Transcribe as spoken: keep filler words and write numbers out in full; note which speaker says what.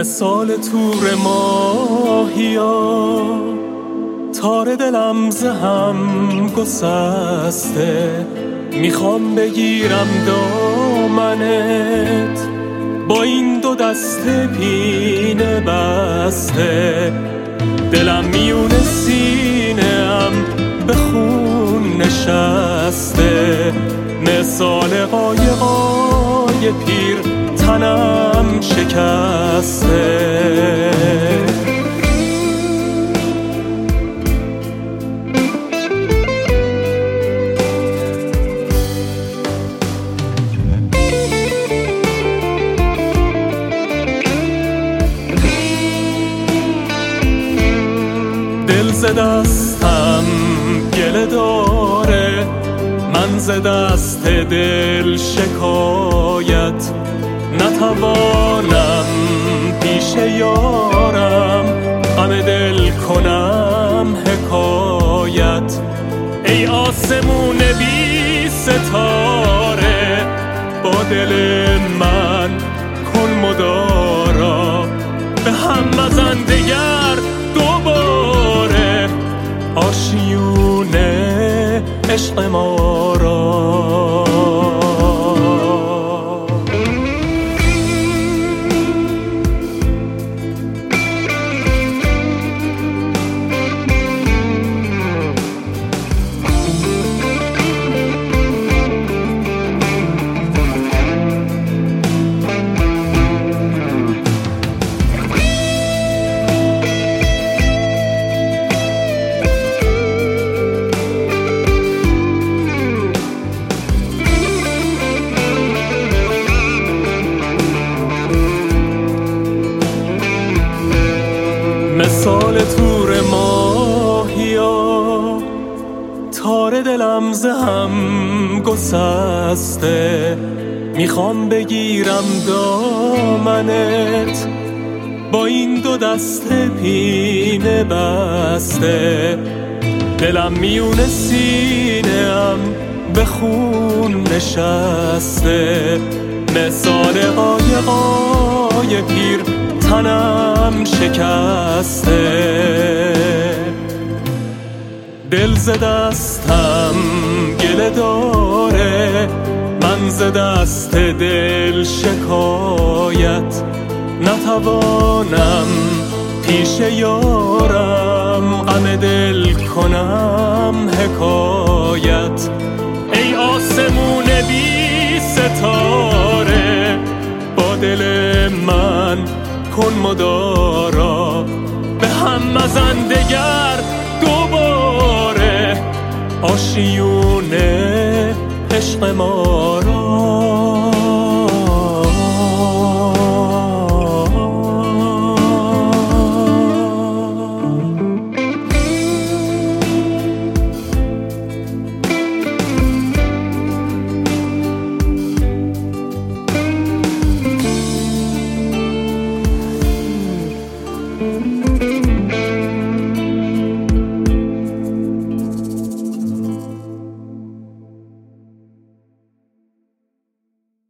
Speaker 1: مثال تور ماهیا تار دلم ز هم گسسته، میخوام بگیرم دامنت با این دو دست پینه بسته. دلم میونه سینه‌ام به خون نشسته، مثال قایقای پیر تنم شکسته. دل ز دستم گله داره، من ز دست دل شکایت نتوانم پیش یارم غم دل کنم حکایت. ای آسمون بی ستاره با دل من کن مدارا، به هم مزن دگر دوباره آشیونه عشق ما را. مثال تور ماهیا تار دلم ز هم گسسته، میخوام بگیرم دامنت با این دو دست پینه بسته. دلم میونه سینه‌ام به خون نشسته، مثال قایقای پیر تنم شکسته. دل ز دستم گله داره، من ز دست دل شکایت نتوانم پیش یارم غم دل کنم حکایت. ای آسمون بی ستاره با دل من کن مدارا، به هم مزن دگر دوباره آشیونه عشق ما را.